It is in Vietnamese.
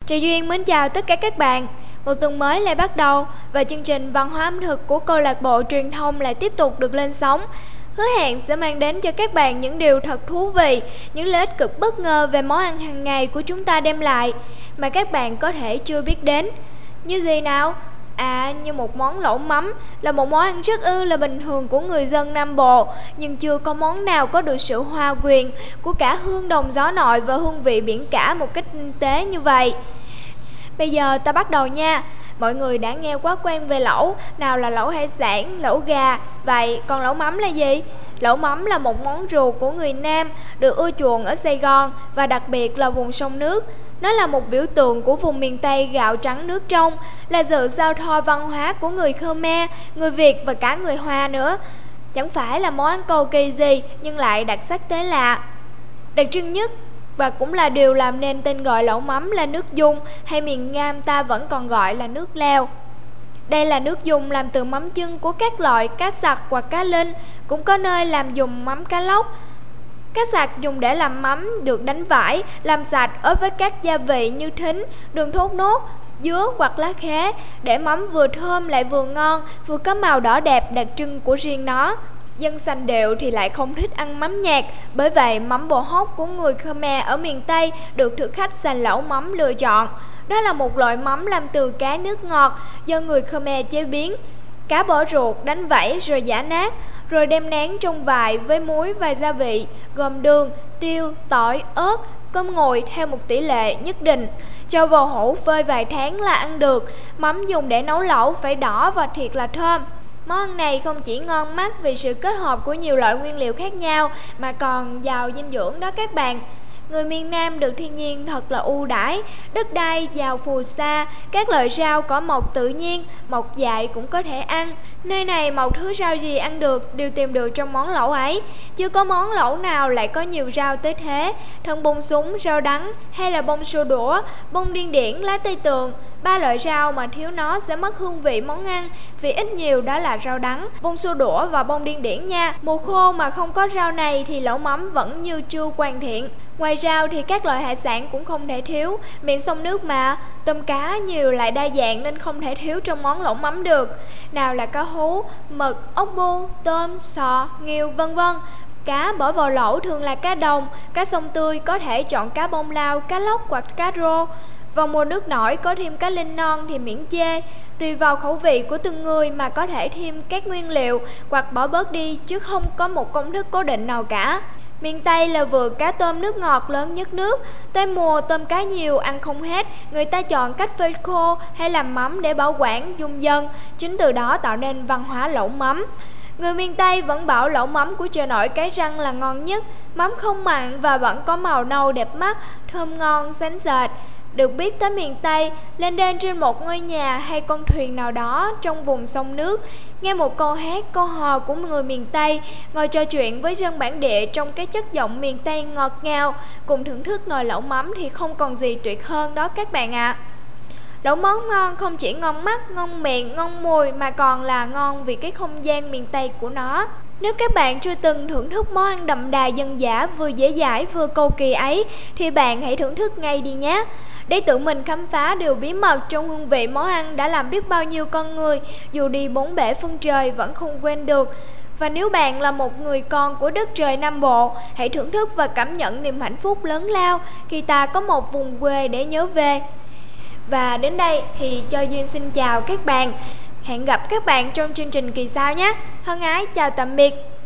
Trà Duyên mến chào tất cả các bạn. Một tuần mới lại bắt đầu và chương trình văn hóa ẩm thực của câu lạc bộ truyền thông lại tiếp tục được lên sóng. Hứa hẹn sẽ mang đến cho các bạn những điều thật thú vị, những lợi ích cực bất ngờ về món ăn hàng ngày của chúng ta đem lại mà các bạn có thể chưa biết đến. Như gì nào? Như một món lẩu mắm là một món ăn rất là bình thường của người dân Nam Bộ, nhưng chưa có món nào có được sự hòa quyện của cả hương đồng gió nội và hương vị biển cả một cách tinh tế như vậy. Bây giờ ta bắt đầu nha. Mọi người đã nghe quá quen về lẩu, nào là lẩu hải sản, lẩu gà. Vậy còn lẩu mắm là gì? Lẩu mắm là một món ruột của người Nam, được ưa chuộng ở Sài Gòn và đặc biệt là vùng sông nước. Nó là một biểu tượng của vùng miền Tây gạo trắng nước trong, là sự giao thoa văn hóa của người Khmer, người Việt và cả người Hoa nữa. Chẳng phải là món ăn cầu kỳ gì nhưng lại đặc sắc tới lạ. Đặc trưng nhất và cũng là điều làm nên tên gọi lẩu mắm là nước dùng, hay miền Nam ta vẫn còn gọi là nước leo. Đây là nước dùng làm từ mắm chưng của các loại cá sặc hoặc cá linh, cũng có nơi làm dùng mắm cá lóc. Cá sặc dùng để làm mắm được đánh vải, làm sạch ướp với các gia vị như thính, đường thốt nốt, dứa hoặc lá khế, để mắm vừa thơm lại vừa ngon, vừa có màu đỏ đẹp đặc trưng của riêng nó. Dân sành điệu thì lại không thích ăn mắm nhạt, bởi vậy mắm bò hóc của người Khmer ở miền Tây được thực khách sành lẩu mắm lựa chọn. Đó là một loại mắm làm từ cá nước ngọt do người Khmer chế biến. Cá bỏ ruột, đánh vảy rồi giã nát, rồi đem nén trong vại với muối và gia vị gồm đường, tiêu, tỏi, ớt, cơm nguội theo một tỷ lệ nhất định. Cho vào hũ phơi vài tháng là ăn được. Mắm dùng để nấu lẩu phải đỏ và thiệt là thơm. Món ăn này không chỉ ngon mắt vì sự kết hợp của nhiều loại nguyên liệu khác nhau mà còn giàu dinh dưỡng đó các bạn. Người miền Nam được thiên nhiên thật là ưu đãi, đất đai giàu phù sa, các loại rau cỏ mọc tự nhiên, mọc dại cũng có thể ăn. Nơi này mọc thứ rau gì ăn được đều tìm được trong món lẩu ấy. Chưa có món lẩu nào lại có nhiều rau tới thế. Thân bông súng, rau đắng hay là bông xô đũa, bông điên điển, lá tây tường. Ba loại rau mà thiếu nó sẽ mất hương vị món ăn, vì ít nhiều đó là rau đắng, bông xô đũa và bông điên điển nha. Mùa khô mà không có rau này thì lẩu mắm vẫn như chưa hoàn thiện. Ngoài rau thì các loại hải sản cũng không thể thiếu, miền sông nước mà, tôm cá nhiều lại đa dạng nên không thể thiếu trong món lẩu mắm được. Nào là cá hú, mực, ốc bu, tôm, sò, nghêu vân vân. Cá bỏ vào lẩu thường là cá đồng, cá sông tươi có thể chọn cá bông lau, cá lóc hoặc cá rô. Vào mùa nước nổi có thêm cá linh non thì miễn chê. Tùy vào khẩu vị của từng người mà có thể thêm các nguyên liệu hoặc bỏ bớt đi, chứ không có một công thức cố định nào cả. Miền Tây là vựa cá tôm nước ngọt lớn nhất nước. Tới mùa tôm cá nhiều ăn không hết, người ta chọn cách phơi khô hay làm mắm để bảo quản dung dân. Chính từ đó tạo nên văn hóa lẩu mắm. Người miền Tây vẫn bảo lẩu mắm của chợ nổi Cái Răng là ngon nhất. Mắm không mặn và vẫn có màu nâu đẹp mắt, thơm ngon, sánh sệt. Được biết tới miền Tây, lên đên trên một ngôi nhà hay con thuyền nào đó trong vùng sông nước, nghe một câu hát, câu hò của người miền Tây, ngồi trò chuyện với dân bản địa trong cái chất giọng miền Tây ngọt ngào, cùng thưởng thức nồi lẩu mắm thì không còn gì tuyệt hơn đó các bạn ạ. Lẩu món ngon không chỉ ngon mắt, ngon miệng, ngon mùi mà còn là ngon vì cái không gian miền Tây của nó. Nếu các bạn chưa từng thưởng thức món ăn đậm đà dân dã vừa dễ dãi vừa cầu kỳ ấy thì bạn hãy thưởng thức ngay đi nhé. Để tự mình khám phá điều bí mật trong hương vị món ăn đã làm biết bao nhiêu con người dù đi bốn bể phương trời vẫn không quên được. Và nếu bạn là một người con của đất trời Nam Bộ, hãy thưởng thức và cảm nhận niềm hạnh phúc lớn lao khi ta có một vùng quê để nhớ về. Và đến đây thì Cho Duyên xin chào các bạn. Hẹn gặp các bạn trong chương trình kỳ sau nhé. Thân ái chào tạm biệt.